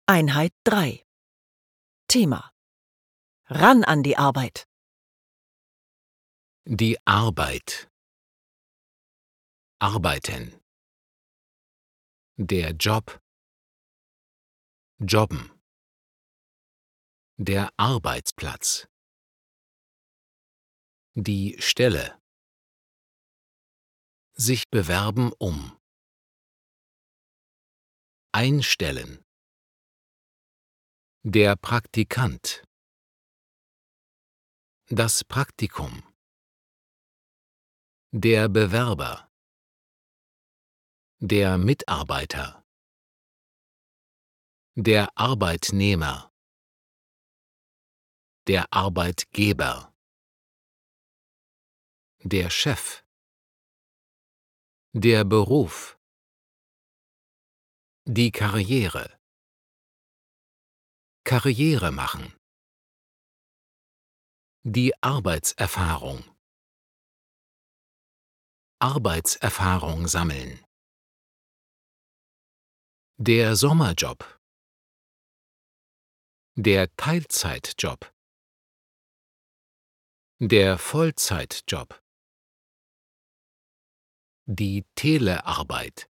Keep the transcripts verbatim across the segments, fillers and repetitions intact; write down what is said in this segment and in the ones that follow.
Einheit drei. Thema: Ran an die Arbeit. Die Arbeit. Arbeiten. Der Job. Jobben. Der Arbeitsplatz. Die Stelle. Sich bewerben um. Einstellen. Der Praktikant. Das Praktikum. Der Bewerber. Der Mitarbeiter. Der Arbeitnehmer. Der Arbeitgeber. Der Chef. Der Beruf. Die Karriere. Karriere machen. Die Arbeitserfahrung. Arbeitserfahrung sammeln. Der Sommerjob. Der Teilzeitjob. Der Vollzeitjob. Die Telearbeit.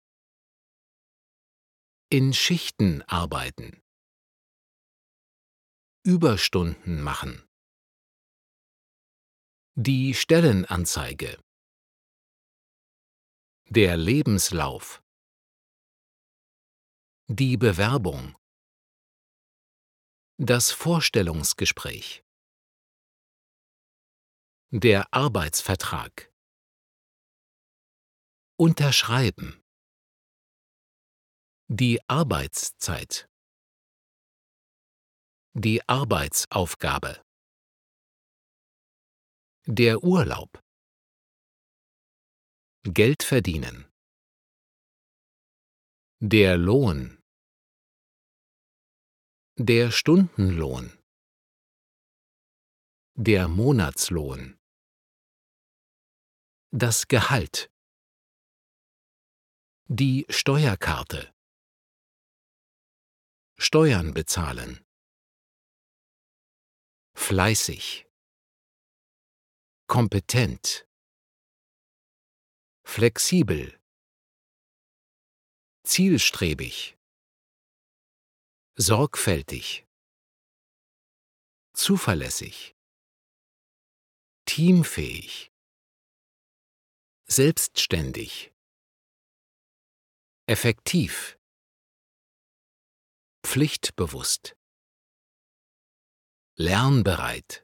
In Schichten arbeiten. Überstunden machen. Die Stellenanzeige. Der Lebenslauf. Die Bewerbung. Das Vorstellungsgespräch. Der Arbeitsvertrag. Unterschreiben. Die Arbeitszeit. Die Arbeitsaufgabe. Der Urlaub. Geld verdienen. Der Lohn. Der Stundenlohn. Der Monatslohn. Das Gehalt. Die Steuerkarte. Steuern bezahlen. Fleißig. Kompetent. Flexibel. Zielstrebig. Sorgfältig. Zuverlässig. Teamfähig. Selbstständig. Effektiv. Pflichtbewusst. Lernbereit.